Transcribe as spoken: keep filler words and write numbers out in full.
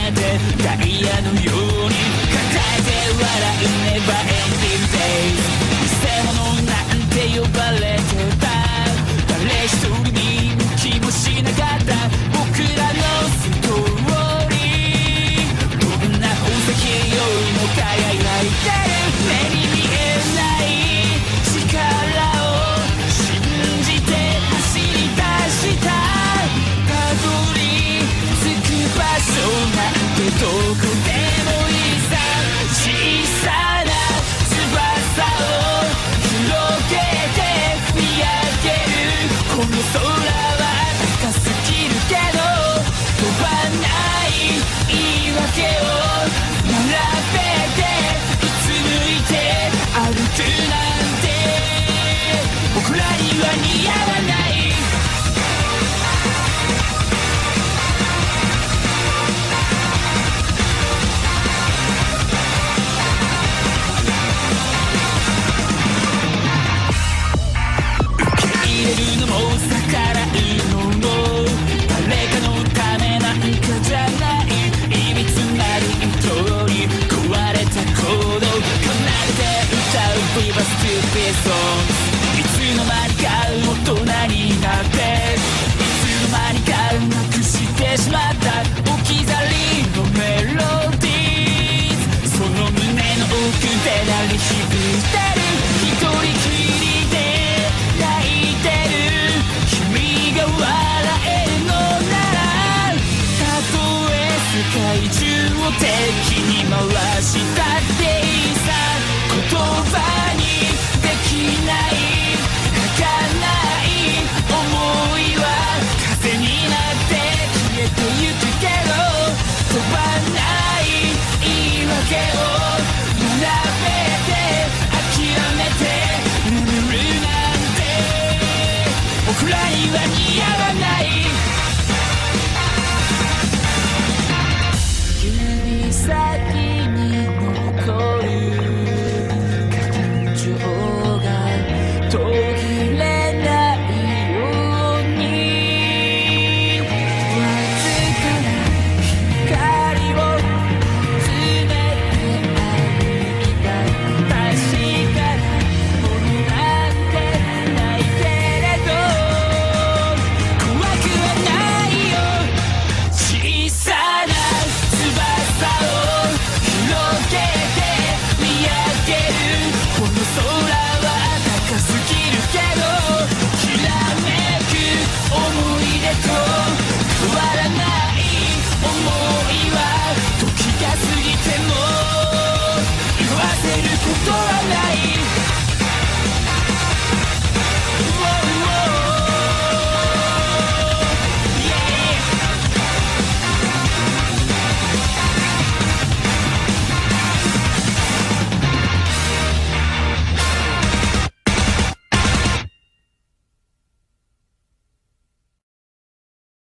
てダイヤのように抱えて笑うネバーエンディングデイズ。偽物なんて呼ばれてた誰一人に向きもしなかった僕らのストーリー。どんな宝石よりも輝いてる目に見えない力を信じて走り出した。たどり着く場所なんてどこでもいいさ。小さな翼を広げて見上げるこの空は高すぎるけど飛ばない言い訳を並べてうつむいて歩くなんて僕らには似合わない。逆らうのも誰かのためなんかじゃない。いびつなりとに壊れた鼓動奏でて歌う Viva Stupid Songs。 いつの間にか大人になっていつの間にかなくしてしまった置き去りのメロディー。その胸の奥で鳴り響いてる一人きりで泣いてる君が笑えるのならたとえ世界中を敵に回したっていいさ。言葉にできない儚い想いは風になって消えてゆくけど飛ばない言い訳を並べて諦めて眠るなんて僕らには似合わない。指先に残る感情が途切れないようにわずかな光を詰めて歩いた。確かなものなんてないけれど怖くはないよ。小さな翼を広げて見上げるこの空は高すぎるけどきらめく思い出と変わらない想いは時が過ぎても言わせることはない。